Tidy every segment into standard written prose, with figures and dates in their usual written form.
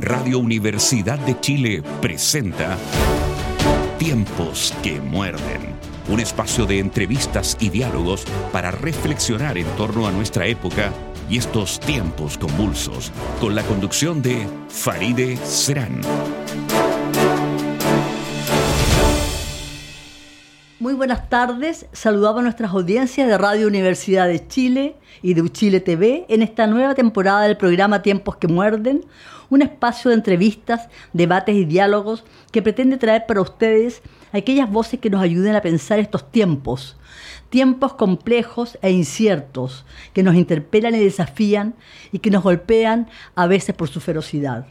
Radio Universidad de Chile presenta Tiempos que Muerden, un espacio de entrevistas y diálogos para reflexionar en torno a nuestra época y estos tiempos convulsos, con la conducción de Farideh Serán. Muy buenas tardes, saludamos a nuestras audiencias de Radio Universidad de Chile y de Uchile TV en esta nueva temporada del programa Tiempos que Muerden, un espacio de entrevistas, debates y diálogos que pretende traer para ustedes aquellas voces que nos ayuden a pensar estos tiempos complejos e inciertos, que nos interpelan y desafían y que nos golpean a veces por su ferocidad.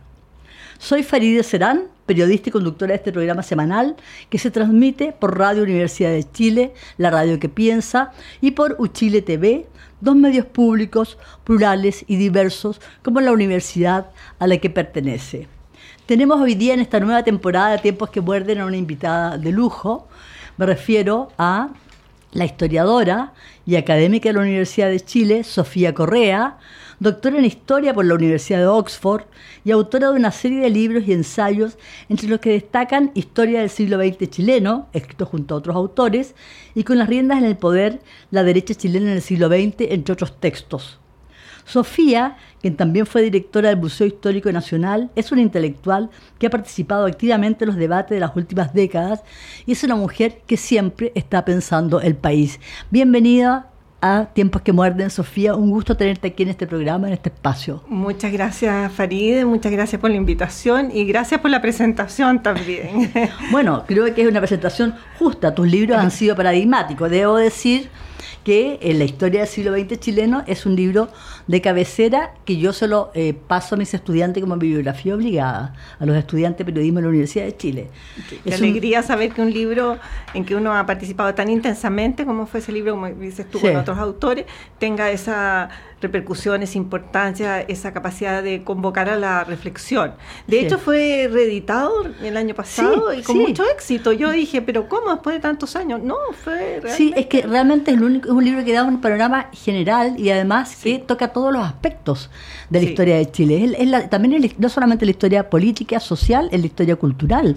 Soy Farideh Serán, periodista y conductora de este programa semanal que se transmite por Radio Universidad de Chile, la radio que piensa, y por Uchile TV, dos medios públicos, plurales y diversos como la universidad a la que pertenece. Tenemos hoy día en esta nueva temporada de Tiempos que Muerden a una invitada de lujo. Me refiero a la historiadora y académica de la Universidad de Chile, Sofía Correa, doctora en Historia por la Universidad de Oxford y autora de una serie de libros y ensayos, entre los que destacan Historia del siglo XX chileno, escrito junto a otros autores, y Con las riendas en el poder, la derecha chilena en el siglo XX, entre otros textos. Sofía, quien también fue directora del Museo Histórico Nacional, es una intelectual que ha participado activamente en los debates de las últimas décadas y es una mujer que siempre está pensando el país. Bienvenida a Tiempos que Muerden, Sofía. Un gusto tenerte aquí en este programa, en este espacio. Muchas gracias, Farideh, muchas gracias por la invitación y gracias por la presentación también. Bueno, creo que es una presentación justa. Tus libros han sido paradigmáticos. Debo decir que en la historia del siglo XX chileno es un libro de cabecera que yo se lo paso a mis estudiantes como bibliografía obligada, a los estudiantes de periodismo de la Universidad de Chile. Qué alegría saber que un libro en que uno ha participado tan intensamente como fue ese libro, como dices tú, sí, con otros autores, tenga esa repercusión, esa importancia, esa capacidad de convocar a la reflexión. De hecho, fue reeditado el año pasado y con mucho éxito. Yo dije, ¿pero cómo después de tantos años? No, fue realmente... Sí, es que realmente es un libro que da un panorama general y además que toca todos los aspectos de la historia de Chile. También no solamente la historia política, social, es la historia cultural,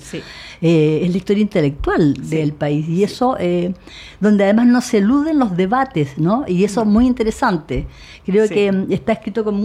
es la historia intelectual del país. Y eso, donde además no se eluden los debates, ¿no? Y eso es muy interesante. Creo que está escrito con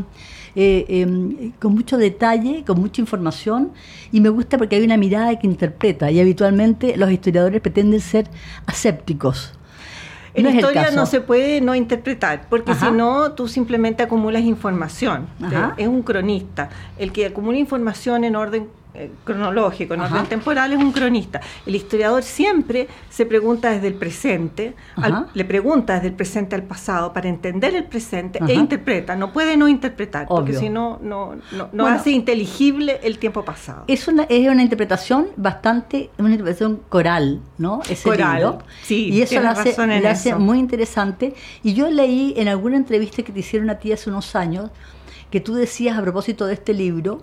mucho detalle, con mucha información, y me gusta porque hay una mirada que interpreta, y habitualmente los historiadores pretenden ser asépticos. En la historia no se puede no interpretar, porque si no, tú simplemente acumulas información. Es un cronista. El que acumula información en orden cronológico, en orden temporal, es un cronista. El historiador siempre se pregunta desde el presente, le pregunta desde el presente al pasado para entender el presente e interpreta. No puede no interpretar, porque si no, no hace inteligible el tiempo pasado. Es una interpretación una interpretación coral, ¿no? Ese libro. Sí, y eso lo hace muy interesante. Y yo leí en alguna entrevista que te hicieron a ti hace unos años, que tú decías a propósito de este libro,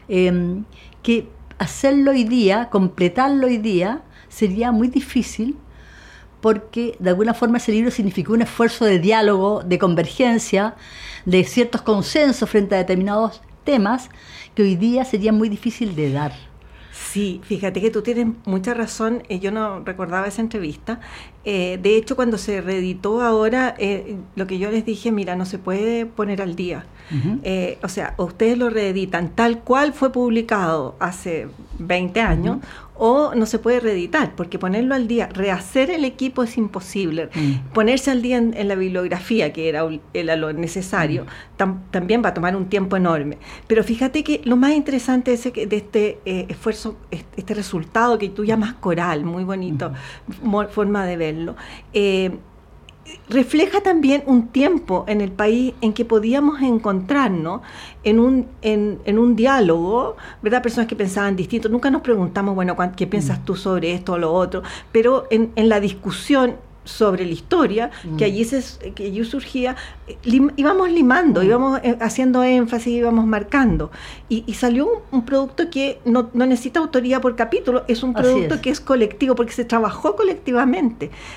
que hacerlo hoy día, completarlo hoy día, sería muy difícil porque de alguna forma ese libro significó un esfuerzo de diálogo, de convergencia, de ciertos consensos frente a determinados temas que hoy día sería muy difícil de dar. Sí, fíjate que tú tienes mucha razón, yo no recordaba esa entrevista. De hecho, cuando se reeditó ahora, lo que yo les dije, mira, no se puede poner al día. O sea, ustedes lo reeditan tal cual fue publicado hace 20 años, o no se puede reeditar, porque ponerlo al día, rehacer el equipo es imposible. Ponerse al día en la bibliografía, que era lo necesario, también va a tomar un tiempo enorme. Pero fíjate que lo más interesante de este esfuerzo, este resultado que tú llamas coral, muy bonito, forma de verlo, refleja también un tiempo en el país en que podíamos encontrarnos en un diálogo, ¿verdad? Personas que pensaban distinto. Nunca nos preguntamos, bueno, ¿qué piensas tú sobre esto o lo otro? Pero en la discusión sobre la historia, que allí surgía, íbamos limando, íbamos haciendo énfasis, íbamos marcando. Y salió un producto que no necesita autoría por capítulo, es un producto que es colectivo, porque se trabajó colectivamente.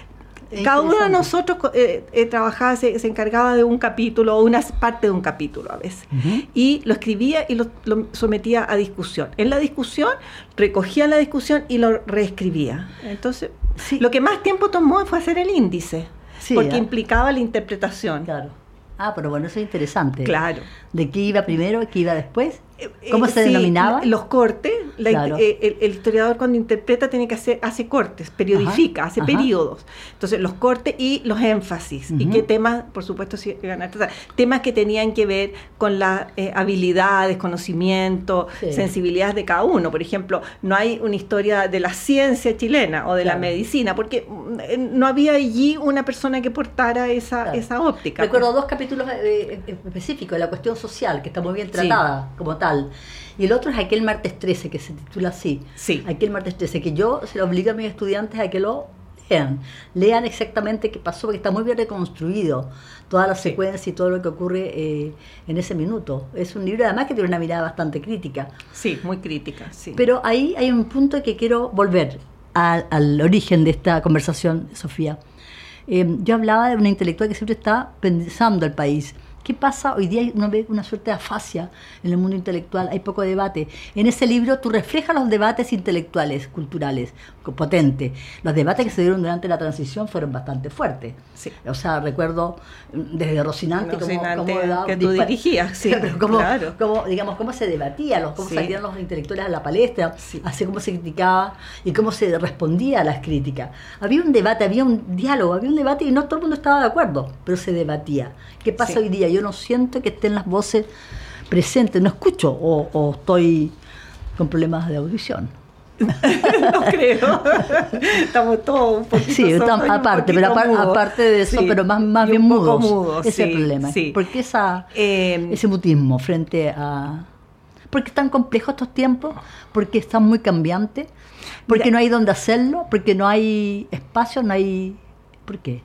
Cada uno de nosotros trabajaba, se encargaba de un capítulo o una parte de un capítulo a veces. Y lo escribía y lo sometía a discusión. En la discusión, recogía la discusión y lo reescribía. Entonces, lo que más tiempo tomó fue hacer el índice, porque implicaba la interpretación. Claro. Ah, pero bueno, eso es interesante. Claro. ¿De qué iba primero, qué iba después? ¿Cómo se denominaba? Los cortes. Claro. El historiador hace cortes, periodifica, hace periodos. Entonces, los cortes y los énfasis. Y qué temas, por supuesto, se iban a tratar. Temas que tenían que ver con las habilidades, conocimientos, sensibilidades de cada uno. Por ejemplo, no hay una historia de la ciencia chilena o de la medicina, porque no había allí una persona que portara esa óptica. Recuerdo 2 capítulos específicos de la cuestión social, que está muy bien tratada como tal. Y el otro es aquel martes 13, que se titula así. Aquel martes 13, que yo se lo obligo a mis estudiantes a que lo lean exactamente qué pasó, porque está muy bien reconstruido toda la secuencia y todo lo que ocurre en ese minuto. Es un libro además que tiene una mirada bastante crítica. Sí, muy crítica, sí. Pero ahí hay un punto que quiero volver al origen de esta conversación, Sofía. Yo hablaba de una intelectual que siempre está pensando el país. ¿Qué pasa? Hoy día uno ve una suerte de afasia en el mundo intelectual, hay poco debate. En ese libro tú reflejas los debates intelectuales, culturales, potentes. Los debates que se dieron durante la transición fueron bastante fuertes. O sea, recuerdo desde Rocinante que tú dirigías, cómo se debatía, cómo salían los intelectuales a la palestra, así cómo se criticaba y cómo se respondía a las críticas. Había un debate, había un diálogo, había un debate y no todo el mundo estaba de acuerdo, pero se debatía. ¿Qué pasa hoy día? Yo no siento que estén las voces presentes, no escucho o estoy con problemas de audición. No creo. Estamos todos un poquito aparte de eso, pero más bien mudos. Ese es el problema. ¿Por qué ese mutismo frente a...? ¿Por qué tan complejos estos tiempos? ¿Por qué están muy cambiantes? ¿Por qué no hay dónde hacerlo? ¿Por qué no hay espacio? ¿No hay...? ¿Por qué?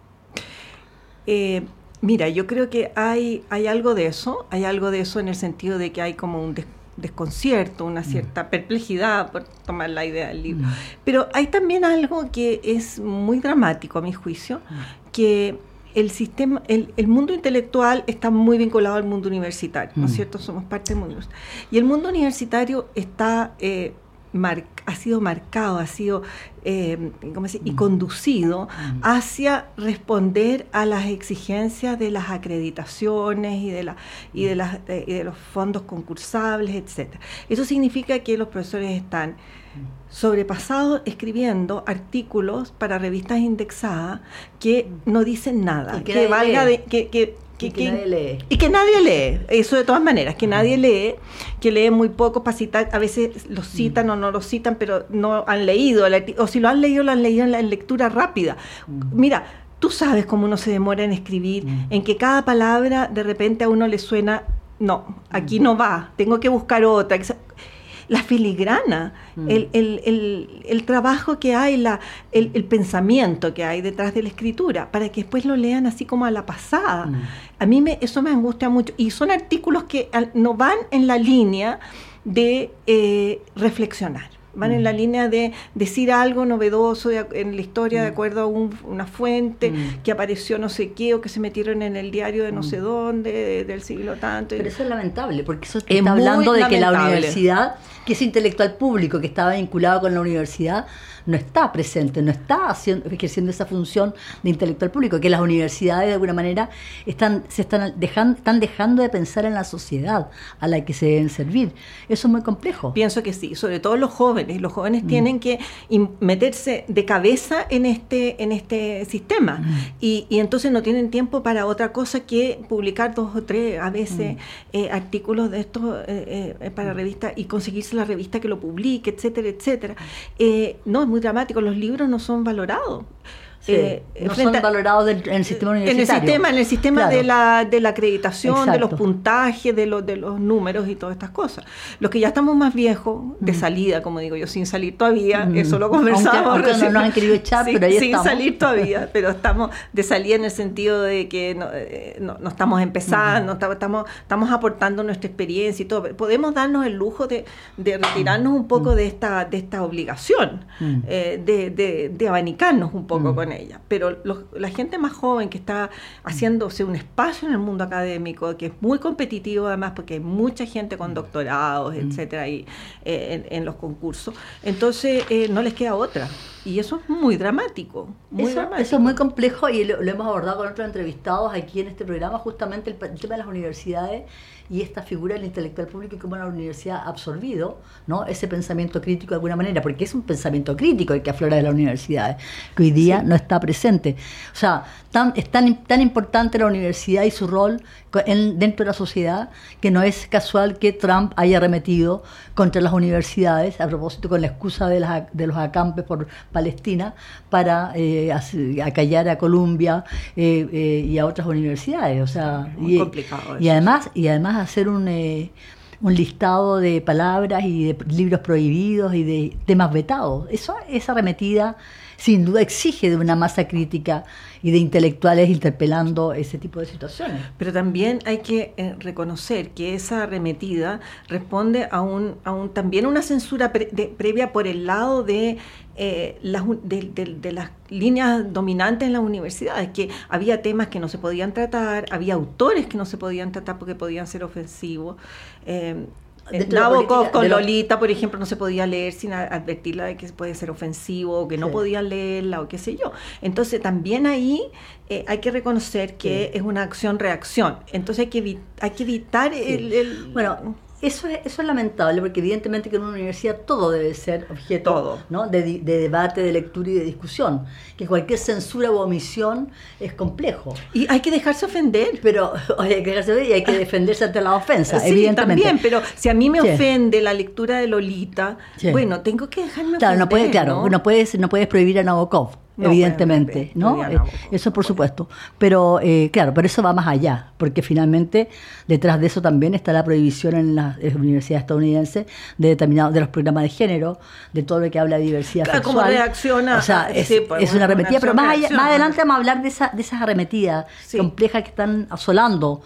Mira, yo creo que hay algo de eso en el sentido de que hay como un desconcierto, una cierta perplejidad, por tomar la idea del libro. Pero hay también algo que es muy dramático a mi juicio, que el sistema, el mundo intelectual está muy vinculado al mundo universitario, ¿no es cierto? Somos parte del mundo universitario. Y el mundo universitario está... ha sido marcado, y conducido hacia responder a las exigencias de las acreditaciones y de los fondos concursables, etcétera. Eso significa que los profesores están sobrepasados escribiendo artículos para revistas indexadas que no dicen nada, que nadie lee. Y que nadie lee, eso de todas maneras, que nadie lee, que lee muy poco para citar, a veces los citan o no los citan, pero no han leído, o si lo han leído en la lectura rápida. Mira, tú sabes cómo uno se demora en escribir, en que cada palabra de repente a uno le suena, no, aquí no va, tengo que buscar otra. La filigrana, el trabajo que hay, el pensamiento que hay detrás de la escritura, para que después lo lean así como a la pasada. A mí eso me angustia mucho. Y son artículos que no van en la línea de reflexionar. Van en la línea de decir algo novedoso en la historia de acuerdo a una fuente que apareció no sé qué o que se metieron en el diario de no sé dónde, del siglo tanto. Pero eso es lamentable, porque eso está hablando de que la universidad, que ese intelectual público que estaba vinculado con la universidad, no está presente, no está ejerciendo esa función de intelectual público, que las universidades de alguna manera están dejando de pensar en la sociedad a la que se deben servir. Eso es muy complejo. Pienso que sí, sobre todo los jóvenes tienen que meterse de cabeza en este sistema y entonces no tienen tiempo para otra cosa que publicar 2 o 3 a veces artículos de estos para revistas y conseguirse la revista que lo publique, etcétera, etcétera. No, es muy dramático, los libros no son valorados. No son valorados en el sistema universitario. En el sistema claro. de la acreditación, exacto, de los puntajes, de los números y todas estas cosas. Los que ya estamos más viejos, de salida, como digo yo, sin salir todavía, eso lo conversamos. Aunque no nos han querido echar, pero ahí estamos. Sin salir todavía, pero estamos de salida en el sentido de que no estamos empezando, estamos aportando nuestra experiencia y todo. Podemos darnos el lujo de retirarnos un poco de esta obligación, de abanicarnos un poco con con ella. Pero la gente más joven que está haciéndose un espacio en el mundo académico, que es muy competitivo además, porque hay mucha gente con doctorados, etcétera, y, en los concursos, entonces no les queda otra. Y eso es muy dramático. Eso es muy complejo y lo hemos abordado con otros entrevistados aquí en este programa, justamente el tema de las universidades y esta figura del intelectual público y cómo la universidad ha absorbido, ¿no?, ese pensamiento crítico de alguna manera, porque es un pensamiento crítico el que aflora de las universidades, que hoy día no está presente. O sea, es tan importante la universidad y su rol dentro de la sociedad, que no es casual que Trump haya arremetido contra las universidades, a propósito con la excusa de los acampes por Palestina, para acallar a Columbia y a otras universidades. O sea, muy complicado eso. Y además hacer un listado de palabras y de libros prohibidos y de temas vetados. Esa arremetida sin duda exige de una masa crítica y de intelectuales interpelando ese tipo de situaciones. Pero también hay que reconocer que esa arremetida responde a también una censura previa por el lado de las líneas dominantes en las universidades, que había temas que no se podían tratar, había autores que no se podían tratar porque podían ser ofensivos. Nabokov con Lolita, por ejemplo, no se podía leer sin advertirla de que puede ser ofensivo, o que no podían leerla, o qué sé yo. Entonces también ahí hay que reconocer que es una acción-reacción. Entonces hay que evitar Bueno, eso es lamentable, porque evidentemente que en una universidad todo debe ser objeto, ¿no?, de debate, de lectura y de discusión. Que cualquier censura u omisión es complejo. Y hay que dejarse ofender. Pero hay que dejarse ofender y hay que defenderse ante la ofensa, evidentemente. También, pero si a mí me ofende la lectura de Lolita, bueno, tengo que dejarme ofender. No puedes prohibir a Nabokov. No, evidentemente, ¿no? Eso por supuesto. Pero pero eso va más allá, porque finalmente detrás de eso también está la prohibición en las universidades estadounidenses de los programas de género, de todo lo que habla de diversidad sexual. ¿Cómo reacciona? O sea, es una arremetida, pero más adelante vamos a hablar de esas arremetidas complejas que están asolando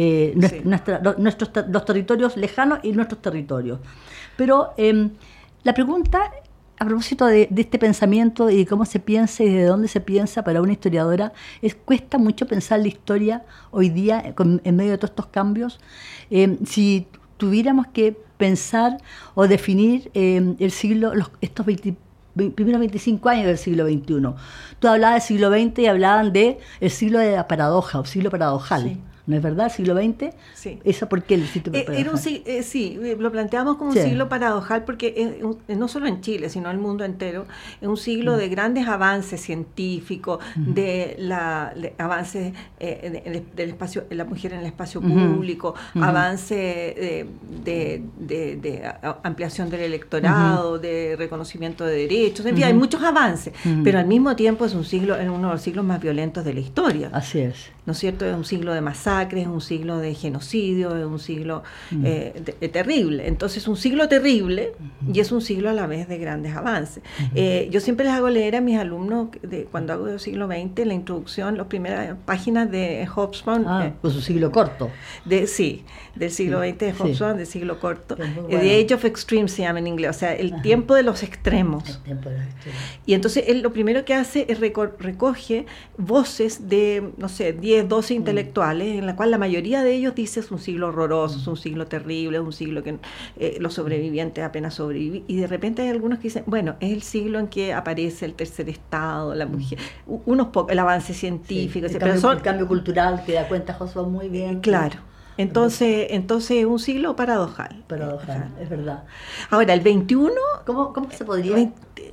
los territorios lejanos y nuestros territorios. Pero la pregunta, a propósito de este pensamiento y de cómo se piensa y de dónde se piensa para una historiadora, cuesta mucho pensar la historia hoy día en medio de todos estos cambios. Si tuviéramos que pensar o definir el siglo, estos primeros 25 años del siglo XXI. Tú hablabas del siglo XX y hablaban del siglo de la paradoja o siglo paradojal. Sí. ¿No es verdad? ¿Siglo XX? Sí. ¿Eso por qué el siglo paradojal? Sí, lo planteamos como un siglo paradojal porque no solo en Chile, sino en el mundo entero, es un siglo de grandes avances científicos, de avances del espacio, la mujer en el espacio público, avances de ampliación del electorado, de reconocimiento de derechos, en fin, hay muchos avances, pero al mismo tiempo es uno de los siglos más violentos de la historia. Así es. ¿No es cierto? Es un siglo de masacres, es un siglo de genocidio, es un siglo terrible. Entonces es un siglo terrible y es un siglo a la vez de grandes avances. Yo siempre les hago leer a mis alumnos, cuando hago del siglo XX, la introducción, las primeras páginas de Hobsbawm. Con su siglo corto. Del siglo XX de Hobsbawm, del siglo corto. The Age of Extremes se llama en inglés, o sea, el tiempo de los extremos. El tiempo de los extremos. Y entonces él lo primero que hace es recoge voces de, no sé, 10, 12 intelectuales, en la cual la mayoría de ellos dice es un siglo horroroso, es un siglo terrible, es un siglo que los sobrevivientes apenas sobreviven, y de repente hay algunos que dicen, bueno, es el siglo en que aparece el tercer estado, la mujer, el avance científico, el cambio cultural que da cuenta Hobsbawm muy bien. Claro. Entonces es un siglo paradojal. Paradojal, es verdad. Ahora, el 21... ¿Cómo se podría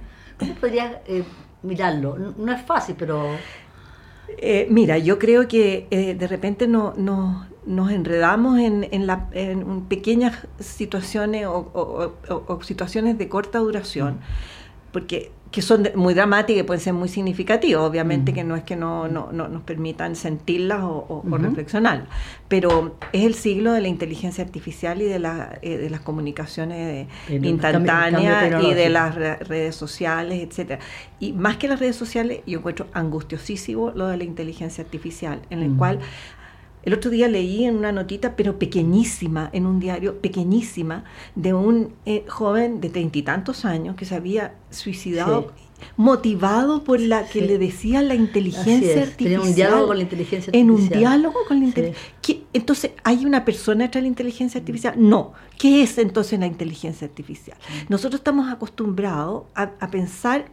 mirarlo? No es fácil, pero... Mira, yo creo que de repente nos enredamos en pequeñas situaciones o situaciones de corta duración, que son muy dramáticas y pueden ser muy significativas, obviamente que no es que no nos permitan sentirlas o reflexionar, pero es el siglo de la inteligencia artificial y de las comunicaciones instantáneas y de las redes sociales, etcétera. Y más que las redes sociales, yo encuentro angustiosísimo lo de la inteligencia artificial, en el cual El otro día leí en una notita, pero pequeñísima, en un diario, pequeñísima, de un joven de 30 y tantos años que se había suicidado, motivado por la que le decía la inteligencia artificial. Tenía un diálogo con la inteligencia artificial. En un diálogo con la inteligencia. Entonces, ¿hay una persona detrás de la inteligencia artificial? No. ¿Qué es entonces la inteligencia artificial? Nosotros estamos acostumbrados a pensar...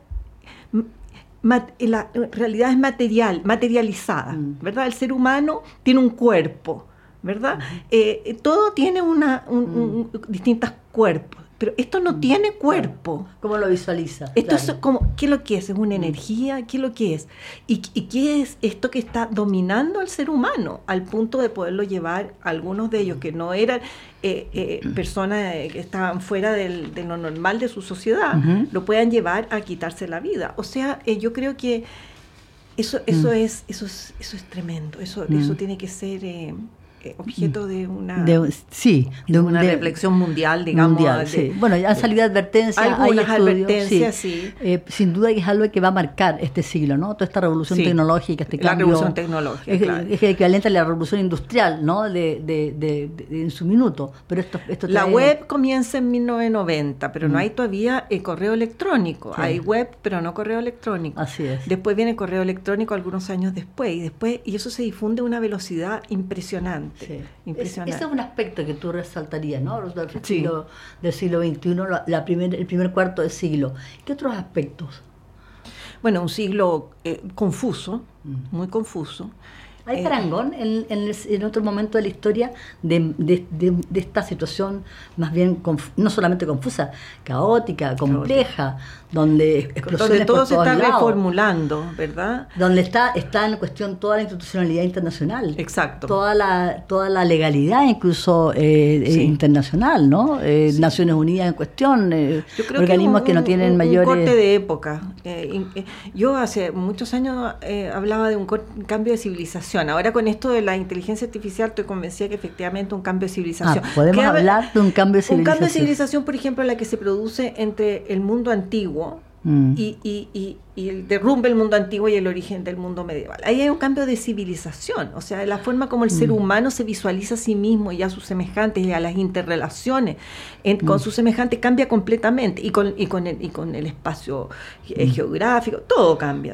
la realidad es materializada, ¿verdad? El ser humano tiene un cuerpo, ¿verdad? Todo tiene distintos cuerpos, pero esto no tiene cuerpo. ¿Cómo lo visualiza? Esto es como, ¿qué es lo que es? ¿Es una energía? ¿Qué es lo que es? ¿Y qué es esto que está dominando al ser humano al punto de poderlo llevar a algunos de ellos que no eran personas que estaban fuera de lo normal de su sociedad, lo puedan llevar a quitarse la vida? O sea, yo creo que eso es tremendo. Eso tiene que ser objeto de una reflexión mundial, digamos. Bueno, ya han salido advertencias, algunas hay estudios, advertencias, sí. Sin duda que es algo que va a marcar este siglo, ¿no? Toda esta revolución tecnológica, este cambio. La revolución tecnológica, claro. Es el equivalente a la revolución industrial, ¿no? En su minuto. Pero esto la web comienza en 1990, pero no hay todavía correo electrónico. Sí. Hay web, pero no correo electrónico. Así es. Después viene el correo electrónico algunos años después, y eso se difunde a una velocidad impresionante. Sí. Impresionante. Ese es un aspecto que tú resaltarías, ¿no? Del siglo XXI, el primer cuarto de siglo. ¿Qué otros aspectos? Bueno, un siglo confuso, muy confuso. ¿Hay parangón en otro momento de la historia de esta situación más bien, no solamente confusa, caótica, compleja, donde todo se está reformulando, ¿verdad? Donde está en cuestión toda la institucionalidad internacional. Exacto. Toda la legalidad, incluso internacional, ¿no? Naciones Unidas en cuestión, yo creo organismos que no tienen mayores... Un corte de época. Yo hace muchos años hablaba de un cambio de civilización. Ahora con esto de la inteligencia artificial estoy convencida que efectivamente un cambio de civilización. Podemos hablar de un cambio de civilización. Un cambio de civilización, por ejemplo, la que se produce entre el mundo antiguo y el derrumbe del mundo antiguo y el origen del mundo medieval. Ahí hay un cambio de civilización, o sea, la forma como el ser humano se visualiza a sí mismo y a sus semejantes y a las interrelaciones con sus semejantes cambia completamente, y con el espacio geográfico, todo cambia.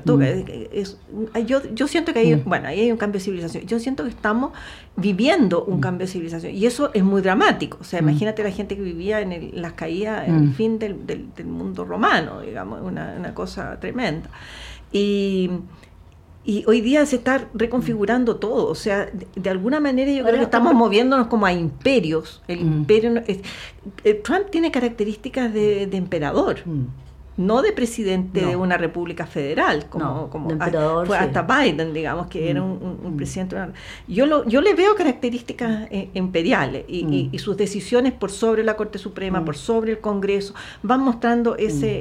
Yo siento que ahí hay un cambio de civilización. Yo siento que estamos viviendo un cambio de civilización, y eso es muy dramático. O sea, imagínate la gente que vivía en las caídas, en el fin del mundo romano, digamos, una cosa tremenda. Y hoy día se está reconfigurando todo, o sea, de alguna manera yo creo que estamos moviéndonos como a imperios. El imperio Trump tiene características de emperador, no de presidente de una república federal, como emperador, fue hasta Biden, digamos, que era un presidente. Yo le veo características imperiales, y sus decisiones por sobre la Corte Suprema, por sobre el Congreso, van mostrando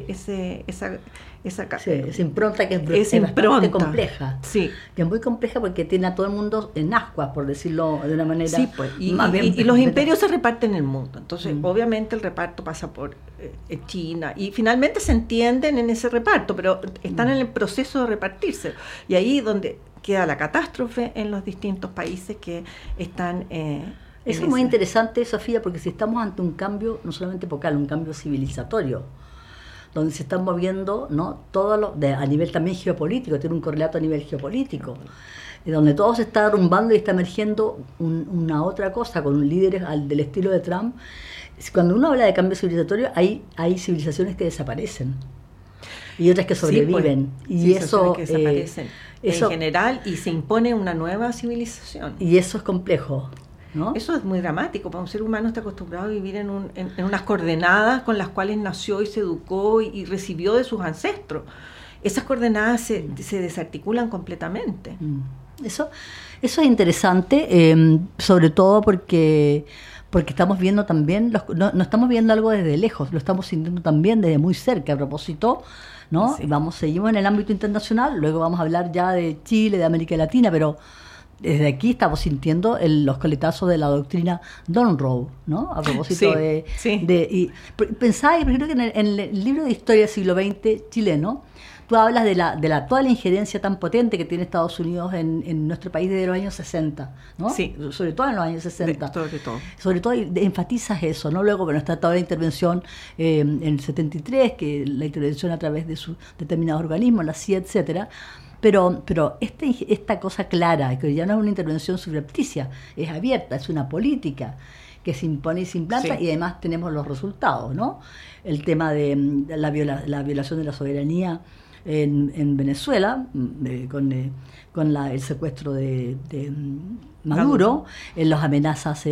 esa impronta que es bastante compleja. Sí. Que es muy compleja porque tiene a todo el mundo en ascuas, por decirlo de una manera. Sí, pues. Y los imperios se reparten en el mundo. Entonces, obviamente, el reparto pasa por China. Y finalmente se entienden en ese reparto, pero están en el proceso de repartirse. Y ahí es donde queda la catástrofe en los distintos países que están... Eso es muy interesante, Sofía, porque si estamos ante un cambio, no solamente epocal, un cambio civilizatorio, donde se están moviendo, ¿no? Todo a nivel también geopolítico, tiene un correlato a nivel geopolítico, donde todo se está derrumbando y está emergiendo una otra cosa, con un líder del estilo de Trump. Cuando uno habla de cambio civilizatorio, hay civilizaciones que desaparecen y otras que sobreviven. Sí, eso que desaparecen en general, y se impone una nueva civilización. Y eso es complejo, ¿no? Eso es muy dramático, porque un ser humano está acostumbrado a vivir en unas coordenadas con las cuales nació y se educó y recibió de sus ancestros. Esas coordenadas se desarticulan completamente. Eso es interesante, sobre todo porque estamos viendo también, no estamos viendo algo desde lejos, lo estamos sintiendo también desde muy cerca. A propósito, ¿no? Sí. Seguimos en el ámbito internacional, luego vamos a hablar ya de Chile, de América Latina, pero desde aquí estamos sintiendo los coletazos de la doctrina Monroe, ¿no? A propósito pensaba, por ejemplo, que en el libro de historia del siglo XX chileno, tú hablas de la actual injerencia tan potente que tiene Estados Unidos en nuestro país desde los años 60, ¿no? Sí. Sobre todo en los años 60. Sobre todo Enfatizas eso, ¿no? Luego, bueno, está toda la intervención en el 73, que la intervención a través de sus determinados organismos, la CIA, etcétera. Pero esta cosa clara, que ya no es una intervención subrepticia, es abierta, es una política que se impone y se implanta, sí. Y además tenemos los resultados, ¿no? El tema de la violación de la soberanía en Venezuela, con el secuestro de Maduro, las amenazas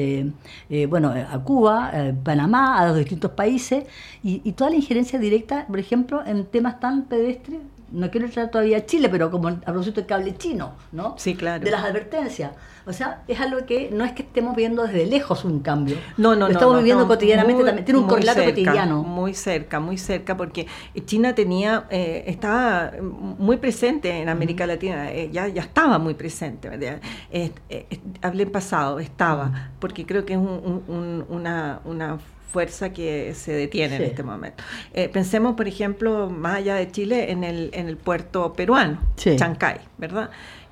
a Cuba, Panamá, a los distintos países, y toda la injerencia directa, por ejemplo, en temas tan pedestres. No quiero entrar todavía a Chile, pero como a propósito del cable chino, ¿no? Sí, claro. De las advertencias. O sea, es algo que no es que estemos viendo desde lejos un cambio. No. Lo estamos viviendo cotidianamente también. Tiene un correlato cotidiano. Muy cerca, porque China estaba muy presente en América Latina, ya estaba muy presente, ¿verdad? Hablé en pasado, estaba, porque creo que es una fuerza que se detiene en este momento. Pensemos, por ejemplo, más allá de Chile, en el puerto peruano, Chancay, ¿verdad?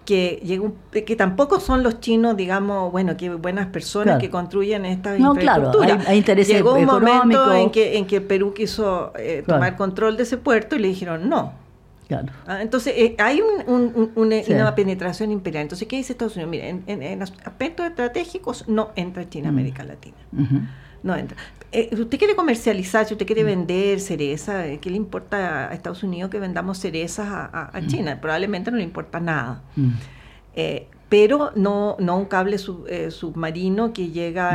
Que tampoco son los chinos, digamos, que buenas personas que construyen esta infraestructura. Claro, hay intereses Llegó un económicos. momento en que Perú quiso tomar control de ese puerto y le dijeron no. Claro. Entonces, hay una penetración imperial. Entonces, ¿qué dice Estados Unidos? Mira, en aspectos estratégicos no entra China a América Latina. No entra. Usted quiere comercializar, si usted quiere vender cereza, ¿qué le importa a Estados Unidos que vendamos cerezas a China? Probablemente no le importa nada. Pero no un cable submarino que llega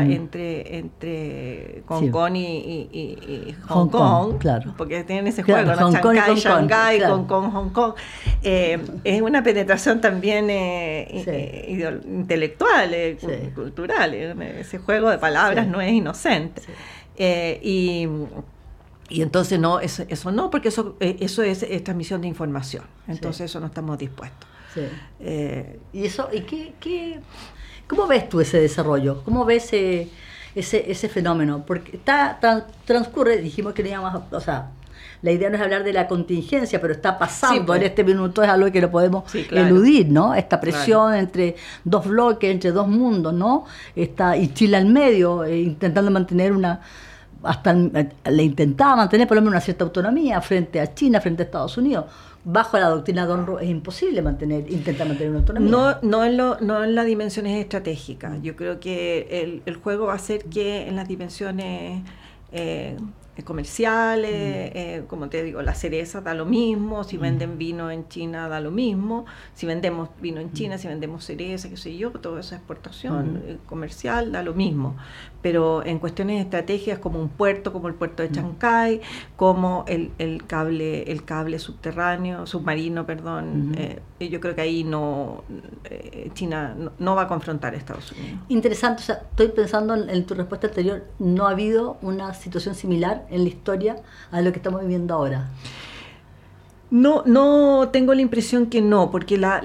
entre Hong Kong y Hong Kong, claro. Porque tienen ese juego, ¿no? Chancay, Shanghái, Hong Kong. Es una penetración también intelectual, cultural. Ese juego de palabras no es inocente. Y entonces no, eso no, porque eso es transmisión de información. Entonces eso no estamos dispuestos. Sí. ¿Cómo ves tú ese desarrollo? ¿Cómo ves ese fenómeno? Porque transcurre, dijimos que teníamos, la idea no es hablar de la contingencia, pero está pasando en este minuto, es algo que lo podemos eludir, ¿no? Esta presión entre dos bloques, entre dos mundos, ¿no? Y Chile al medio, intentando mantener le intentaba mantener por lo menos una cierta autonomía frente a China, frente a Estados Unidos. Bajo la doctrina Donro es imposible intentar mantener una autonomía. No en las dimensiones estratégicas. Yo creo que el juego va a ser que en las dimensiones comerciales, como te digo, la cereza da lo mismo, si venden vino en China da lo mismo, si vendemos vino en China, si vendemos cereza, qué sé yo, toda esa exportación comercial da lo mismo. Pero en cuestiones estratégicas como un puerto, como el puerto de Chancay, como el cable submarino, yo creo que ahí China no va a confrontar a Estados Unidos. Interesante, estoy pensando en tu respuesta anterior, ¿no ha habido una situación similar en la historia a lo que estamos viviendo ahora? No tengo la impresión que no, porque la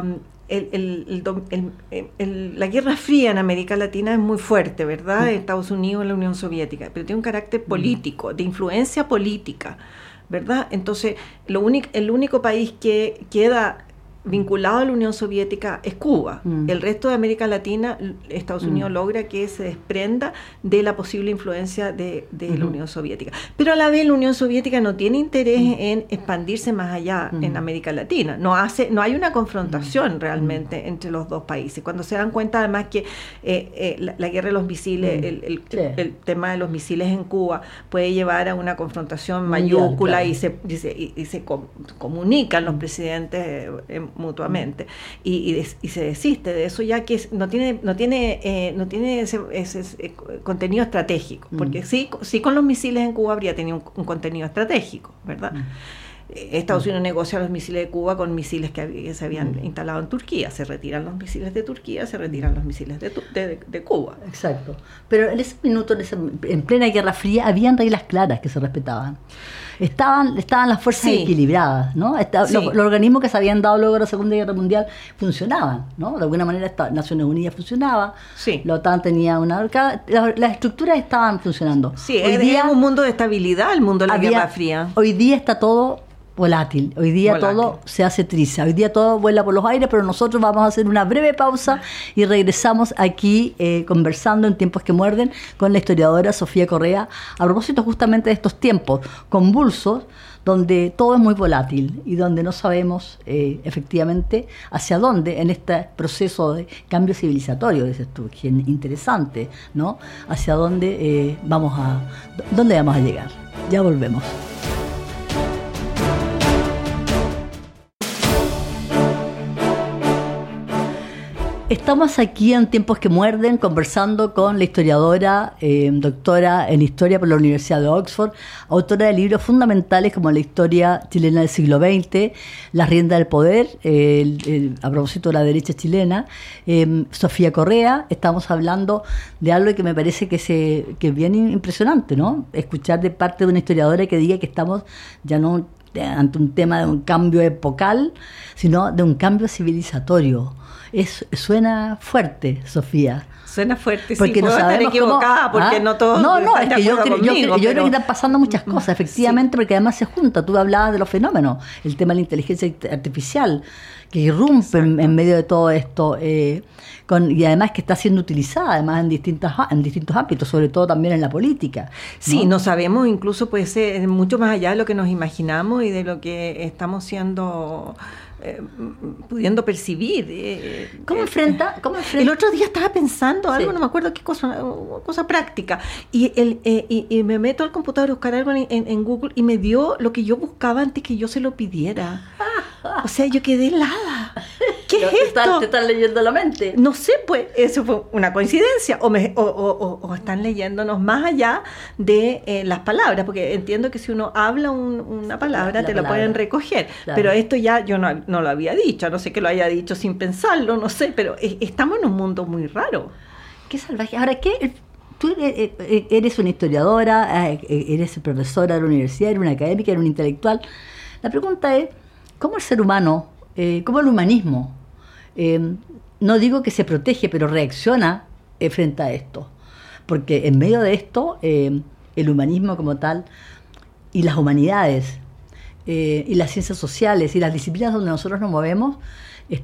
Guerra Fría en América Latina es muy fuerte, ¿verdad? Estados Unidos y la Unión Soviética, pero tiene un carácter político, de influencia política, ¿verdad? Entonces, el único país que queda vinculado a la Unión Soviética es Cuba. El resto de América Latina, Estados Unidos logra que se desprenda de la posible influencia de la Unión Soviética. Pero a la vez la Unión Soviética no tiene interés en expandirse más allá en América Latina. No hay una confrontación realmente entre los dos países. Cuando se dan cuenta además que la guerra de los misiles, el tema de los misiles en Cuba puede llevar a una confrontación mayúscula, y se comunican los presidentes mutuamente y se desiste de eso, ya que no tiene ese contenido estratégico, porque sí con los misiles en Cuba habría tenido un contenido estratégico, ¿verdad? Estados Unidos negocia los misiles de Cuba con misiles que se habían instalado en Turquía. Se retiran los misiles de Turquía, se retiran los misiles de Cuba. Exacto. Pero en ese minuto, en plena Guerra Fría, habían reglas claras que se respetaban. Estaban las fuerzas equilibradas, ¿no? Los organismos que se habían dado luego de la Segunda Guerra Mundial funcionaban, ¿no? De alguna manera Naciones Unidas funcionaba, la OTAN tenía las estructuras estaban funcionando. Sí, hoy día un mundo de estabilidad, el mundo de la Guerra Fría. Hoy día está todo volátil. Hoy día todo se hace triza, hoy día todo vuela por los aires, pero nosotros vamos a hacer una breve pausa y regresamos aquí conversando en Tiempos que Muerden con la historiadora Sofía Correa, a propósito justamente de estos tiempos convulsos, donde todo es muy volátil y donde no sabemos efectivamente hacia dónde en este proceso de cambio civilizatorio, dices tú, que es interesante, ¿no? Hacia dónde vamos a llegar. Ya volvemos. Estamos aquí en Tiempos que Muerden conversando con la historiadora, doctora en Historia por la Universidad de Oxford, autora de libros fundamentales como la historia chilena del siglo XX, Las riendas del poder, a propósito de la derecha chilena, Sofía Correa. Estamos hablando de algo que me parece que es bien impresionante, ¿no? Escuchar de parte de una historiadora que diga que estamos ya no ante un tema de un cambio epocal, sino de un cambio civilizatorio. Suena fuerte, Sofía. Suena fuerte, porque sí, no puedo estar equivocada, porque no todos es que yo creo que están pasando muchas cosas, efectivamente, sí. Porque además se junta. Tú hablabas de los fenómenos, el tema de la inteligencia artificial, que irrumpe en medio de todo esto, y además que está siendo utilizada además en distintos ámbitos, sobre todo también en la política, ¿no? Sí, no sabemos, incluso puede ser mucho más allá de lo que nos imaginamos y de lo que estamos siendo... pudiendo percibir. ¿Cómo enfrenta? El otro día estaba pensando algo, sí. No me acuerdo qué cosa práctica, y me meto al computador a buscar algo en Google y me dio lo que yo buscaba antes que yo se lo pidiera. O sea, yo quedé helada. ¿Qué es esto? ¿Te están leyendo la mente? No sé, pues eso fue una coincidencia o están leyéndonos más allá de las palabras, porque entiendo que si uno habla una palabra te la pueden recoger, claro. Pero esto ya yo no lo había dicho, no sé que lo haya dicho sin pensarlo, no sé, pero estamos en un mundo muy raro. Qué salvaje. Ahora, tú eres una historiadora, eres profesora de la universidad, eres una académica, eres una intelectual. La pregunta es, ¿cómo el ser humano, cómo el humanismo, no digo que se protege, pero reacciona frente a esto? Porque en medio de esto, el humanismo como tal, y las humanidades, y las ciencias sociales, y las disciplinas donde nosotros nos movemos, es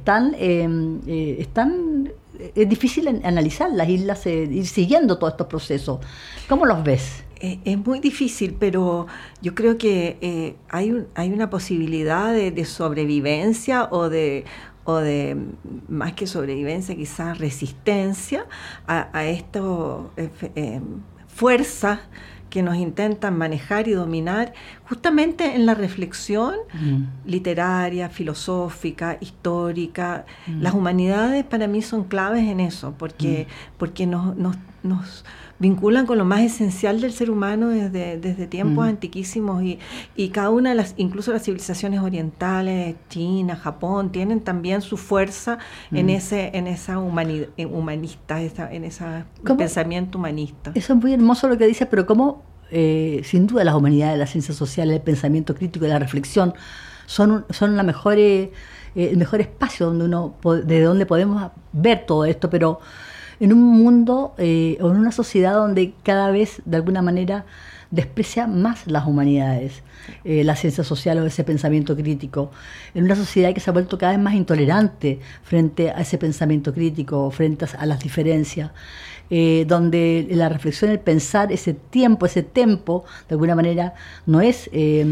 difícil analizarlas, ir siguiendo todos estos procesos. ¿Cómo los ves? Es muy difícil, pero yo creo que hay una posibilidad de sobrevivencia o de más que sobrevivencia, quizás resistencia a estas fuerzas que nos intentan manejar y dominar justamente en la reflexión literaria, filosófica, histórica. Las humanidades para mí son claves en eso, porque nos vinculan con lo más esencial del ser humano desde tiempos antiquísimos, y cada una de incluso las civilizaciones orientales, China, Japón, tienen también su fuerza en esa humanidad humanista, en ese pensamiento humanista. Eso es muy hermoso lo que dices, pero cómo sin duda las humanidades, las ciencias sociales, el pensamiento crítico y la reflexión son el mejor espacio de donde podemos ver todo esto, pero en un mundo o en una sociedad donde cada vez de alguna manera desprecia más las humanidades, las ciencias sociales o ese pensamiento crítico, en una sociedad que se ha vuelto cada vez más intolerante frente a ese pensamiento crítico, frente a las diferencias, donde la reflexión, el pensar, ese tempo, de alguna manera no es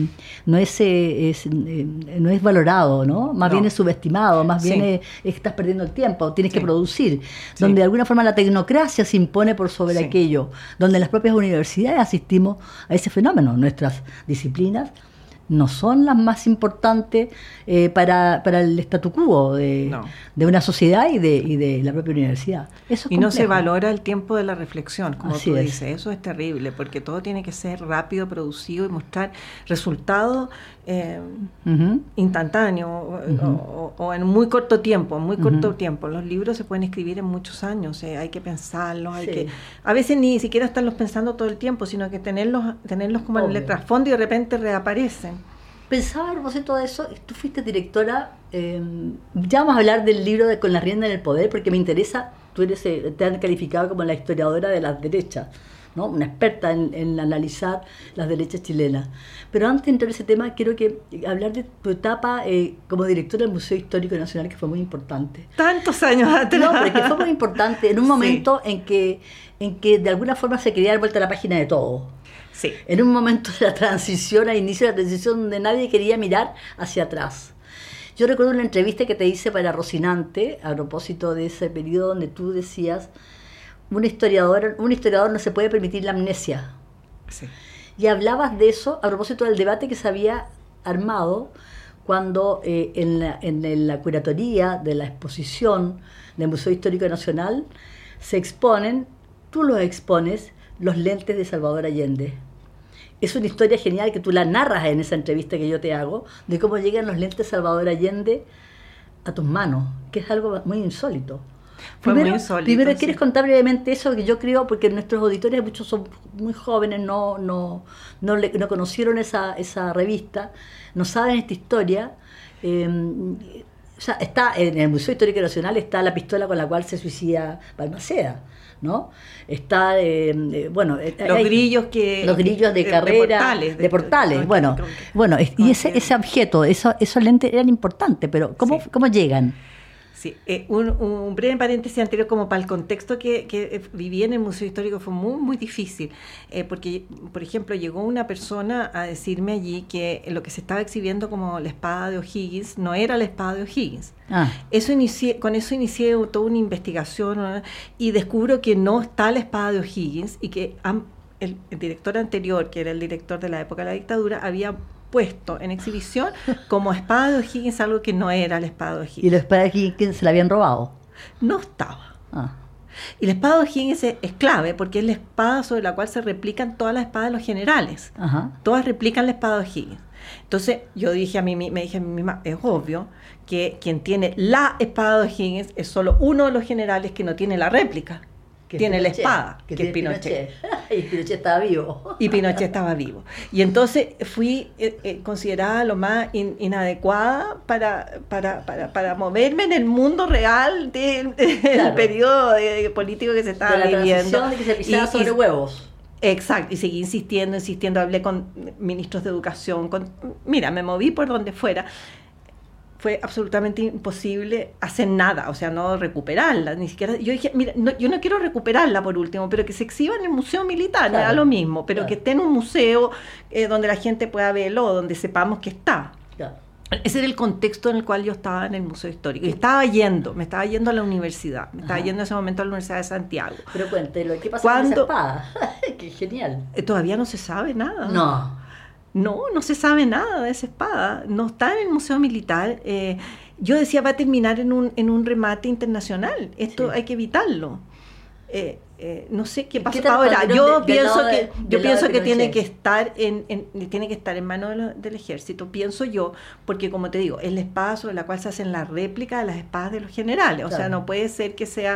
valorado, ¿no? Más bien es subestimado, más bien estás perdiendo el tiempo, tienes que producir, donde de alguna forma la tecnocracia se impone por sobre aquello, donde en las propias universidades asistimos a ese fenómeno. Nuestras disciplinas no son las más importantes para el statu quo de una sociedad y de la propia universidad. Eso es y complejo. No se valora el tiempo de la reflexión, como tú dices. Eso es terrible, porque todo tiene que ser rápido, producido y mostrar resultados instantáneos o en muy corto tiempo. Los libros se pueden escribir en muchos años, hay que pensarlos, a veces ni siquiera estarlos pensando todo el tiempo, sino que tenerlos como en el trasfondo y de repente reaparecen. Pensaba a propósito de eso, tú fuiste directora, ya vamos a hablar del libro de Con las riendas del poder, porque me interesa, te han calificado como la historiadora de las derechas, ¿no? Una experta en analizar las derechas chilenas. Pero antes de entrar en ese tema, quiero hablar de tu etapa como directora del Museo Histórico Nacional, que fue muy importante. Tantos años atrás. No, pero que fue muy importante en un momento en que de alguna forma se quería dar vuelta a la página de todo. Sí. En un momento de la transición, a inicio de la transición, donde nadie quería mirar hacia atrás. Yo recuerdo una entrevista que te hice para Rocinante, a propósito de ese periodo donde tú decías, un historiador no se puede permitir la amnesia. Sí. Y hablabas de eso a propósito del debate que se había armado cuando en la curatoría de la exposición del Museo Histórico Nacional se exponen, tú los expones, los lentes de Salvador Allende. Es una historia genial que tú la narras en esa entrevista que yo te hago, de cómo llegan los lentes de Salvador Allende a tus manos, que es algo muy insólito. Fue muy insólito. Primero, ¿quieres contar brevemente eso? Que yo creo, porque nuestros auditores, muchos son muy jóvenes, no conocieron esa revista, no saben esta historia. O sea, está en el Museo Histórico Nacional está la pistola con la cual se suicida Balmaceda, ¿no? Está, los grillos de carrera, de portales. Bueno, y ese objeto, esos lentes eran importantes, pero ¿cómo llegan? Sí, un breve paréntesis anterior como para el contexto que viví en el Museo Histórico fue muy, muy difícil, porque, por ejemplo, llegó una persona a decirme allí que lo que se estaba exhibiendo como la espada de O'Higgins no era la espada de O'Higgins. Con eso inicié toda una investigación, ¿no? Y descubro que no está la espada de O'Higgins y que el director anterior, que era el director de la época de la dictadura, había puesto en exhibición como espada de O'Higgins algo que no era la espada de O'Higgins. ¿Y la espada de O'Higgins se la habían robado? No estaba. Y la espada de O'Higgins es clave porque es la espada sobre la cual se replican todas las espadas de los generales. Ajá. Todas replican la espada de O'Higgins. Entonces yo dije a mí misma, es obvio que quien tiene la espada de O'Higgins es solo uno de los generales que no tiene la réplica. Tiene la espada, que es Pinochet. Y Pinochet estaba vivo. Y Pinochet estaba vivo. Y entonces fui considerada lo más inadecuada para moverme en el mundo real del periodo político que se estaba viviendo. De que se pisaba sobre huevos. Exacto, y seguí insistiendo, hablé con ministros de educación, me moví por donde fuera. Fue absolutamente imposible hacer nada, o sea, no recuperarla, ni siquiera. Yo dije, mira, yo no quiero recuperarla por último, pero que se exhiba en el Museo Militar, me da lo mismo, pero que esté en un museo donde la gente pueda verlo, donde sepamos que está. Claro. Ese era el contexto en el cual yo estaba en el Museo Histórico. Y me estaba yendo a la universidad, me estaba yendo en ese momento a la Universidad de Santiago. Pero cuéntelo, ¿qué pasó con esa espada? ¡Qué genial! Todavía no se sabe nada. No se sabe nada de esa espada, no está en el Museo Militar. Yo decía, va a terminar en un remate internacional, esto hay que evitarlo. No sé qué pasa ahora. Yo pienso que tiene que estar en manos del ejército, pienso yo, porque como te digo, es la espada sobre la cual se hacen la réplica de las espadas de los generales. O sea, no puede ser que sea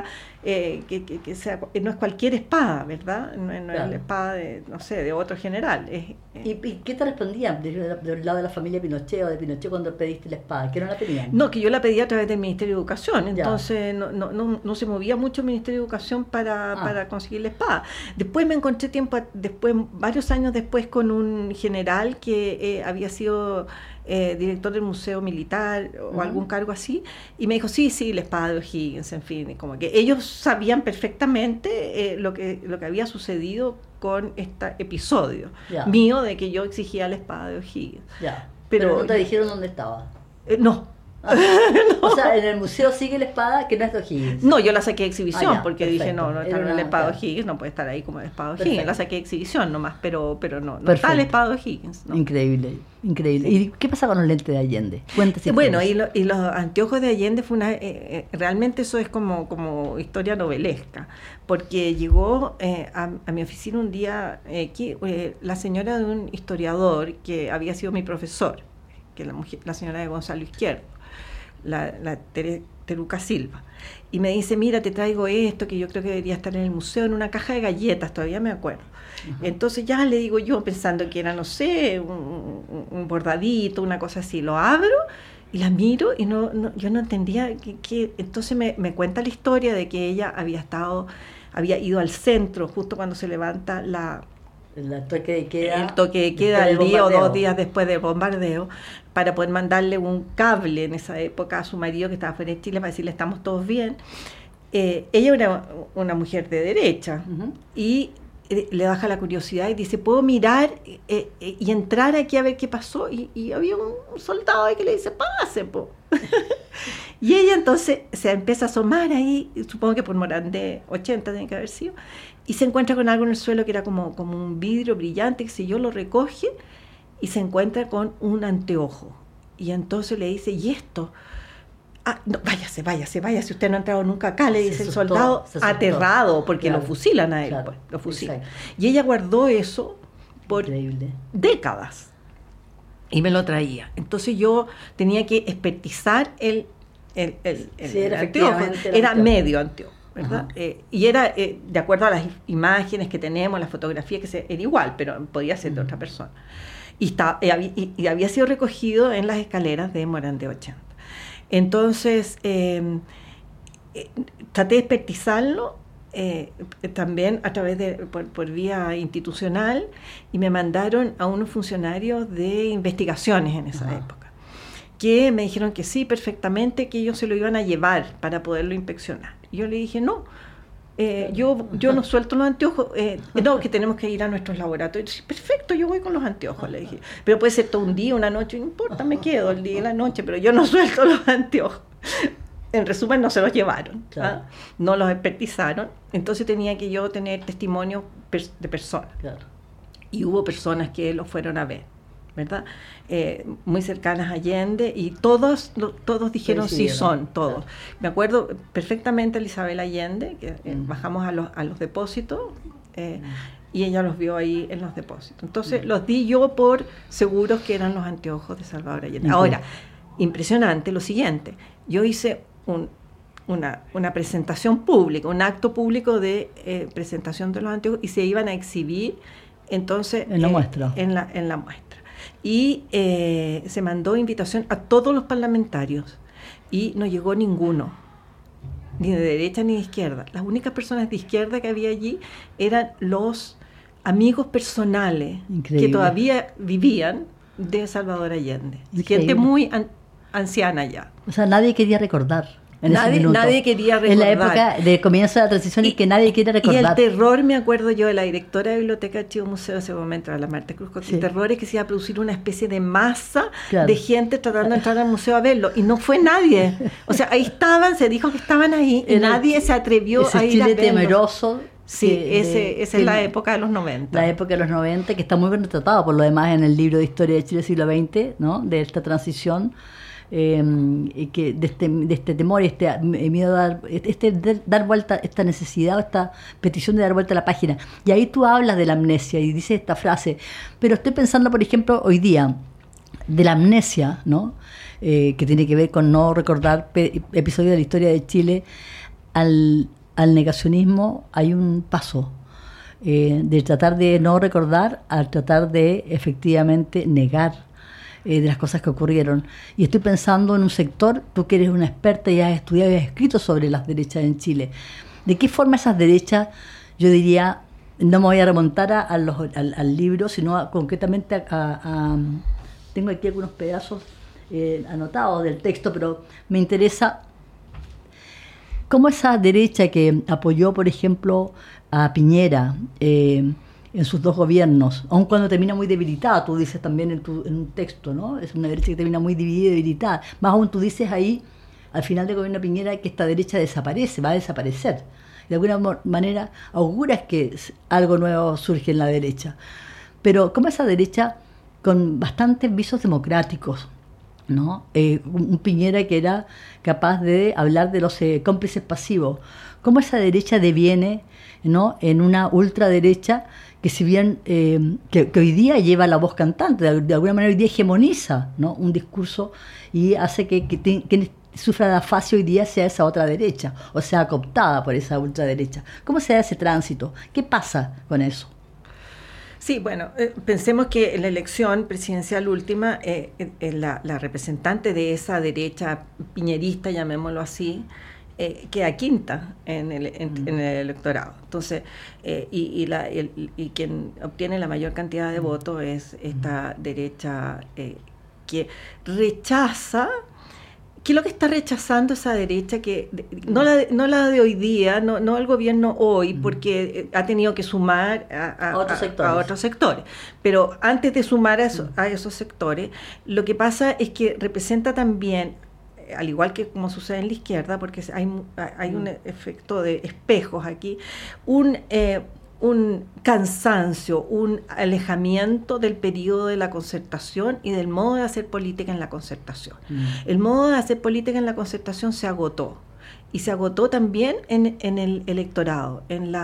no es cualquier espada, ¿verdad? No es la espada de otro general. ¿Y qué te respondían del lado de la familia Pinochet o de Pinochet cuando pediste la espada? ¿Que no la tenían? No, que yo la pedí a través del Ministerio de Educación, entonces no se movía mucho el Ministerio de Educación para conseguir la espada. Después me encontré varios años después, con un general que había sido director del Museo Militar o algún cargo así, y me dijo, sí, la espada de O'Higgins, en fin, como que ellos sabían perfectamente lo que había sucedido con este episodio mío de que yo exigía la espada de O'Higgins. Pero no te dijeron dónde estaba. No. O sea, en el museo sigue la espada que no es de O'Higgins. No, yo la saqué de exhibición porque perfecto. dije, no está la espada de O'Higgins, no puede estar ahí como la espada de O'Higgins. La saqué de exhibición nomás, pero no está la espada de O'Higgins. No. Increíble. Sí. ¿Y qué pasa con los lentes de Allende? Cuéntese. Bueno, y los anteojos de Allende fue realmente eso es como historia novelesca, porque llegó a mi oficina un día la señora de un historiador que había sido mi profesor, que es la señora de Gonzalo Izquierdo, la Teruca Silva, y me dice, mira, te traigo esto que yo creo que debería estar en el museo, en una caja de galletas, todavía me acuerdo. Entonces ya le digo yo, pensando que era, no sé, un bordadito, una cosa así, lo abro y la miro y yo no entendía que entonces me cuenta la historia de que ella había había ido al centro justo cuando se levanta el toque de queda, el toque de queda el día o 2 días después del bombardeo, para poder mandarle un cable en esa época a su marido que estaba fuera de Chile para decirle estamos todos bien. Ella era una mujer de derecha y le baja la curiosidad y dice, ¿puedo mirar y entrar aquí a ver qué pasó? Y había un soldado ahí que le dice, pase, po. Y ella entonces se empieza a asomar ahí, supongo que por Morandé 80 tiene que haber sido, y se encuentra con algo en el suelo que era como un vidrio brillante, que si yo lo recoge, y se encuentra con un anteojo. Y entonces le dice, ¿y esto? Ah, no, váyase, usted no ha entrado nunca acá, le dice el soldado, aterrado, porque lo fusilan a él, pues, lo fusilan. Y ella guardó eso por décadas y me lo traía. Entonces yo tenía que expertizar el anteojo, era medio anteojo, ¿verdad? Y era, de acuerdo a las imágenes que tenemos, las fotografías, era igual, pero podía ser de otra persona. Y había sido recogido en las escaleras de Morandé 80. Entonces, traté de expertizarlo también a través por vía institucional, y me mandaron a unos funcionarios de investigaciones en esa época, que me dijeron que sí, perfectamente, que ellos se lo iban a llevar para poderlo inspeccionar. Y yo le dije, no, yo no suelto los anteojos, no, que tenemos que ir a nuestros laboratorios. Perfecto, yo voy con los anteojos, le dije, pero puede ser todo un día, una noche, no importa, me quedo el día y la noche, pero yo no suelto los anteojos. En resumen, no se los llevaron, claro. No los expertizaron, entonces tenía que yo tener testimonio de personas, claro. Y hubo personas que los fueron a ver, ¿verdad? Muy cercanas a Allende, y todos dijeron sí son, todos. Claro. Me acuerdo perfectamente de Isabel Allende, que bajamos a los depósitos, y ella los vio ahí en los depósitos. Entonces los di yo por seguros que eran los anteojos de Salvador Allende. Ahora, impresionante lo siguiente, yo hice una presentación pública, un acto público de presentación de los anteojos, y se iban a exhibir entonces en la muestra. En la muestra. Y se mandó invitación a todos los parlamentarios y no llegó ninguno, ni de derecha ni de izquierda. Las únicas personas de izquierda que había allí eran los amigos personales. Increíble. Que todavía vivían de Salvador Allende. Increíble. Gente muy anciana ya. O sea, nadie quería recordar. Nadie quería recordar. En la época de comienzo de la transición, y que nadie quiere recordar. Y el terror, me acuerdo yo, de la directora de Biblioteca de Archivo Museo, ese momento, a la Marta Cruz, el terror es que se iba a producir una especie de masa de gente tratando de entrar al museo a verlo, y no fue nadie. O sea, ahí estaban, se dijo que estaban ahí, y nadie se atrevió a ir a verlo. Temeroso. Sí, esa es la época de los 90. La época de los 90, que está muy bien retratado por lo demás en el libro de Historia de Chile siglo XX, ¿no? De esta transición. Que de este temor y este miedo a dar vuelta, esta necesidad, esta petición de dar vuelta a la página. Y ahí tú hablas de la amnesia y dices esta frase, pero estoy pensando, por ejemplo, hoy día, de la amnesia, ¿no? Que tiene que ver con no recordar episodios de la historia de Chile. Al negacionismo hay un paso, de tratar de no recordar a tratar de efectivamente negar de las cosas que ocurrieron. Y estoy pensando en un sector, tú que eres una experta y has estudiado y has escrito sobre las derechas en Chile. ¿De qué forma esas derechas, yo diría, no me voy a remontar al libro, sino concretamente tengo aquí algunos pedazos anotados del texto, pero me interesa cómo esa derecha que apoyó, por ejemplo, a Piñera, en sus dos gobiernos, aun cuando termina muy debilitada, tú dices también en un texto, ¿no? Es una derecha que termina muy dividida y debilitada. Más aún tú dices ahí, al final del gobierno de Piñera, que esta derecha desaparece, va a desaparecer. De alguna manera auguras que algo nuevo surge en la derecha. Pero como esa derecha, con bastantes visos democráticos, ¿no? Un Piñera que era capaz de hablar de los cómplices pasivos. Cómo esa derecha deviene, ¿no?, en una ultraderecha que si bien que hoy día lleva la voz cantante, de alguna manera hoy día hegemoniza, ¿no?, un discurso y hace que quien sufra la afasia hoy día sea esa otra derecha, o sea, cooptada por esa ultraderecha. ¿Cómo se da ese tránsito? ¿Qué pasa con eso? Sí, bueno, pensemos que en la elección presidencial última, la representante de esa derecha piñerista, llamémoslo así, queda quinta en el electorado. Entonces, y quien obtiene la mayor cantidad de votos es esta derecha que rechaza. ¿Qué es lo que está rechazando esa derecha? Que no la de hoy día, no el gobierno hoy, porque ha tenido que sumar a otros sectores. Pero antes de sumar a esos sectores, lo que pasa es que representa también, al igual que como sucede en la izquierda, porque hay un efecto de espejos aquí, un cansancio, un alejamiento del periodo de la concertación y del modo de hacer política en la concertación. El modo de hacer política en la concertación se agotó, y se agotó también en el electorado,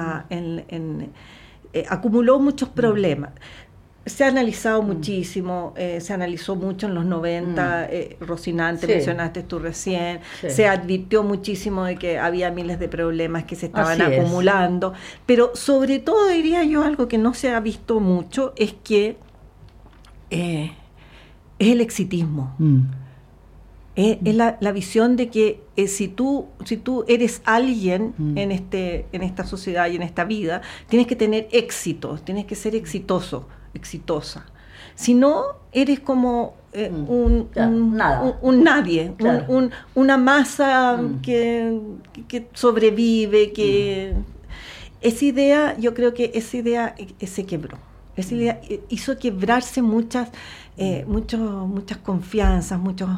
acumuló muchos problemas. Se ha analizado muchísimo, se analizó mucho en los 90, Rocinante, mencionaste tú recién, se advirtió muchísimo de que había miles de problemas que se estaban acumulando, pero sobre todo diría yo algo que no se ha visto mucho, es que es el exitismo. Es la visión de que si tú eres alguien en esta sociedad y en esta vida, tienes que tener éxito, tienes que ser exitosa. Si no, eres como un nadie, claro. Una masa que sobrevive, que esa idea, yo creo que esa idea se quebró. Esa idea hizo quebrarse muchas confianzas,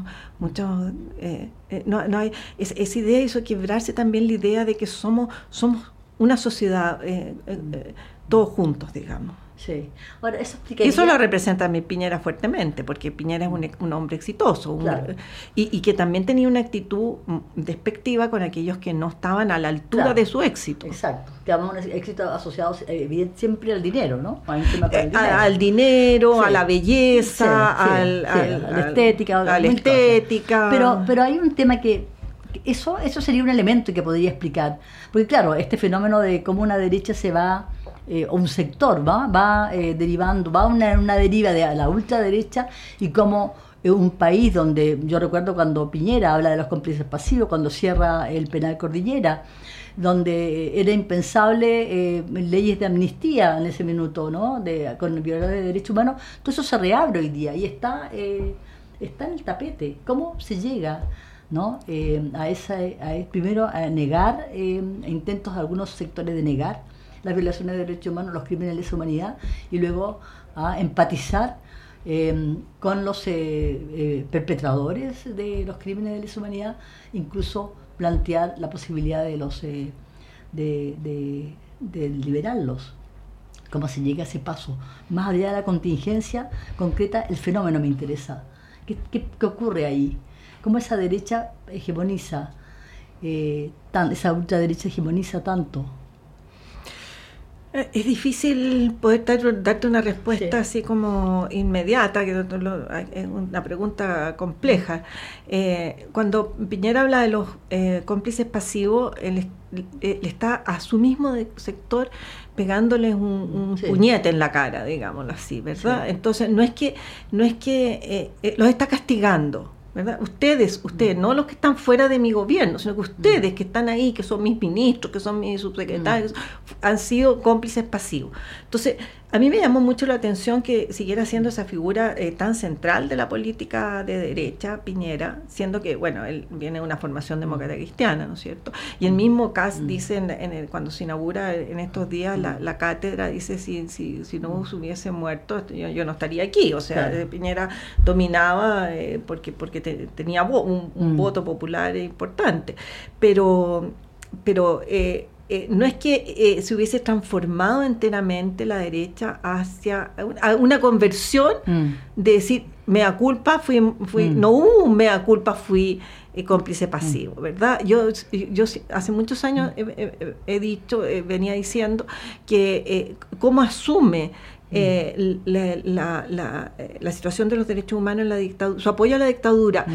no hay, esa idea hizo quebrarse también la idea de que somos una sociedad todos juntos, digamos. Sí. Ahora, eso lo representa a mi Piñera fuertemente, porque Piñera es un hombre exitoso, claro. y que también tenía una actitud despectiva con aquellos que no estaban a la altura, claro, de su éxito. Exacto. Digamos, un éxito asociado siempre al dinero, ¿no? Al dinero, sí, a la belleza, a la estética. Pero hay un tema que eso sería un elemento que podría explicar, porque claro, este fenómeno de cómo una derecha se va, o un sector va derivando, va una deriva de la ultraderecha, y como un país donde, yo recuerdo cuando Piñera habla de los cómplices pasivos, cuando cierra el penal Cordillera, donde era impensable leyes de amnistía en ese minuto, ¿no? Con violadores de derechos humanos, todo eso se reabre hoy día y está en el tapete. ¿Cómo se llega, ¿no? Primero a negar, intentos de algunos sectores de negar las violaciones de derechos humanos, los crímenes de lesa humanidad, y luego a empatizar con los perpetradores de los crímenes de lesa humanidad, incluso plantear la posibilidad de liberarlos. ¿Cómo se llega a ese paso? Más allá de la contingencia concreta, el fenómeno me interesa. ¿Qué ocurre ahí? ¿Cómo esa derecha hegemoniza, esa ultraderecha hegemoniza tanto? Es difícil poder darte una respuesta, sí, así como inmediata, que es una pregunta compleja. Cuando Piñera habla de los cómplices pasivos, él está a su mismo sector pegándoles un puñete en la cara, digámoslo así, ¿verdad? Sí. Entonces no es que los está castigando, ¿verdad? Ustedes, no los que están fuera de mi gobierno, sino que ustedes que están ahí, que son mis ministros, que son mis subsecretarios, han sido cómplices pasivos. Entonces, a mí me llamó mucho la atención que siguiera siendo esa figura tan central de la política de derecha, Piñera, siendo que, bueno, él viene de una formación demócrata cristiana, ¿no es cierto? Y el mismo Kass dice, cuando se inaugura en estos días la cátedra, dice, si no se hubiese muerto, yo no estaría aquí. O sea, claro, Piñera dominaba porque tenía un voto popular importante. Pero no es que se hubiese transformado enteramente la derecha hacia una conversión de decir, mea culpa, no hubo un mea culpa, fui cómplice pasivo, ¿verdad? Yo hace muchos años venía diciendo que cómo asume la situación de los derechos humanos en la dictadura, su apoyo a la dictadura,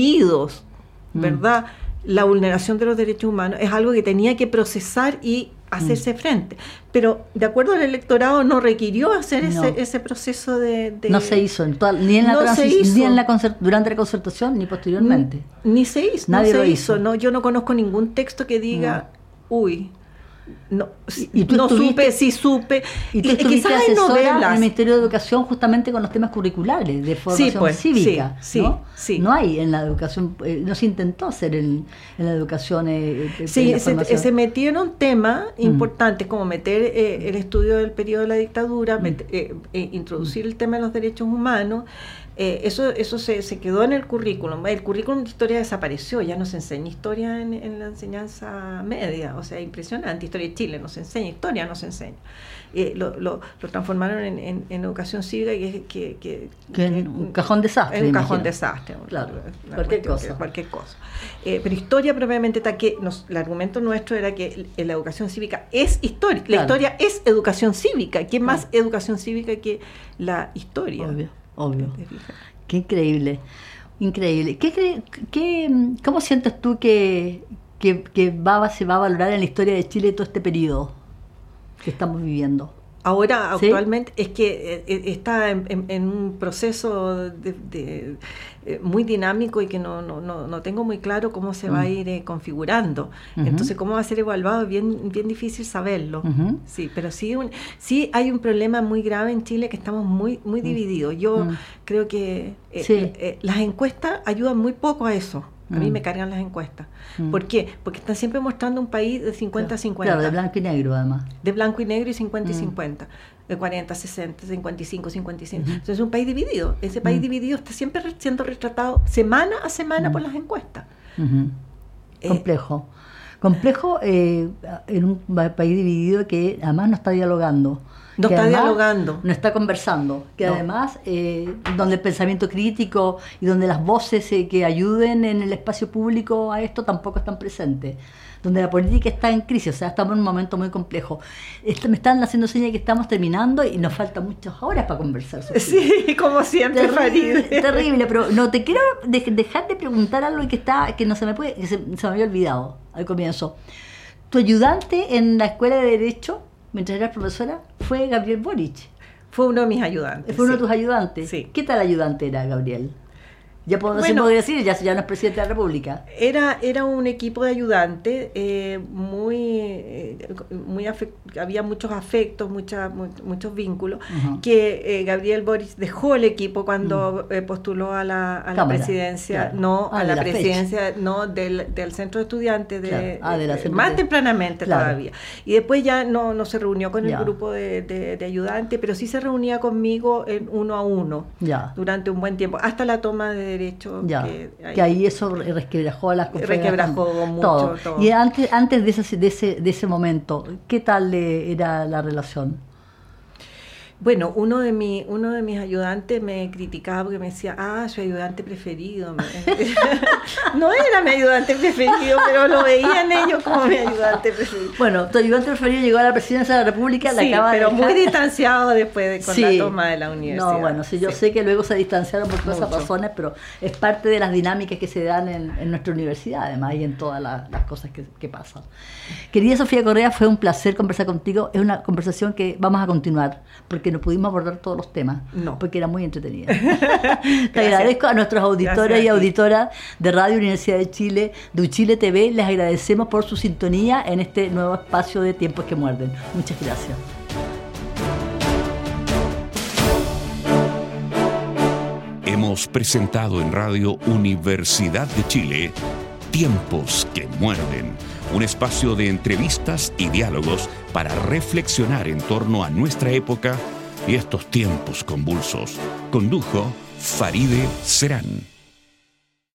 incluidos, ¿verdad?, la vulneración de los derechos humanos, es algo que tenía que procesar y hacerse frente. Pero de acuerdo al electorado no requirió hacer ese proceso de... No se hizo, ni en la durante la concertación, ni posteriormente. Ni se hizo. Nadie lo hizo. No, yo no conozco ningún texto que diga, no, y tú no supe, sí supe. Y tú estuviste asesora en el Ministerio de Educación justamente con los temas curriculares de formación cívica, ¿no? Sí. No hay en la educación, no se intentó hacer en la educación. Se metieron temas importantes como meter el estudio del periodo de la dictadura, introducir el tema de los derechos humanos. Eso se quedó en el currículum. El currículum de historia desapareció, ya no se enseña historia en la enseñanza media, o sea, impresionante. Historia de Chile no se enseña, historia no se enseña. Lo transformaron en educación cívica, que un cajón desastre. Es un cajón desastre, claro, cualquier cosa. Pero historia propiamente, el argumento nuestro era que la educación cívica es historia, la historia es educación cívica. ¿Qué más educación cívica que la historia? Obvio. Qué increíble. ¿Cómo sientes tú que se va a valorar en la historia de Chile todo este periodo que estamos viviendo? Ahora, actualmente, es que está en un proceso muy dinámico y que no tengo muy claro cómo se va a ir configurando. Entonces, cómo va a ser evaluado es bien difícil saberlo. Sí, pero sí hay un problema muy grave en Chile, que estamos muy divididos. Yo creo que las encuestas ayudan muy poco a eso. A mí me cargan las encuestas. ¿Por qué? Porque están siempre mostrando un país de 50-50. Claro, de blanco y negro, además. De blanco y negro y 50 y 50. De 40, 60, 55, 55. Entonces es un país dividido. Ese país dividido está siempre siendo retratado semana a semana por las encuestas. Complejo. Complejo en un país dividido que además no está dialogando. No está conversando, que además donde el pensamiento crítico y donde las voces que ayuden en el espacio público a esto tampoco están presentes, donde la política está en crisis, o sea, estamos en un momento muy complejo. Me están haciendo señas que estamos terminando y nos faltan muchas horas para conversar. Sofía. Sí, como siempre, terrible, pero no te quiero dejar de preguntar algo que no se me puede, que se me había olvidado al comienzo. Tu ayudante en la escuela de Derecho, mientras eras profesora, fue Gabriel Boric. Fue uno de mis ayudantes. Fue uno de tus ayudantes. Sí. ¿Qué tal ayudante era Gabriel? Se podría decir, ya no es presidente de la República. Era un equipo de ayudantes había muchos afectos, muchos vínculos, que Gabriel Boric dejó el equipo cuando postuló a la presidencia, del centro de estudiantes, más tempranamente todavía. Y después ya no se reunió con el grupo de ayudantes, pero sí se reunía conmigo en 1 a 1 durante un buen tiempo, hasta la toma de derecho, que ahí eso resquebrajó a las compañeras. Resquebrajó mucho todo. Y antes de ese momento, ¿qué tal era la relación? Bueno, uno de mis ayudantes me criticaba porque me decía, su ayudante preferido. No era mi ayudante preferido, pero lo veían ellos como mi ayudante preferido. Bueno, tu ayudante preferido llegó a la presidencia de la República, pero muy distanciado después con la toma de la universidad. No, bueno, yo sé que luego se distanciaron por todas esas razones, pero es parte de las dinámicas que se dan en nuestra universidad, además, y en todas las cosas que pasan. Querida Sofía Correa, fue un placer conversar contigo. Es una conversación que vamos a continuar, porque no pudimos abordar todos los temas, porque era muy entretenida. Te agradezco a nuestros auditores y auditoras de Radio Universidad de Chile, de Uchile TV. Les agradecemos por su sintonía en este nuevo espacio de Tiempos que Muerden. Muchas gracias. Hemos presentado en Radio Universidad de Chile Tiempos que Muerden, un espacio de entrevistas y diálogos para reflexionar en torno a nuestra época y estos tiempos convulsos. Condujo Faride Serán.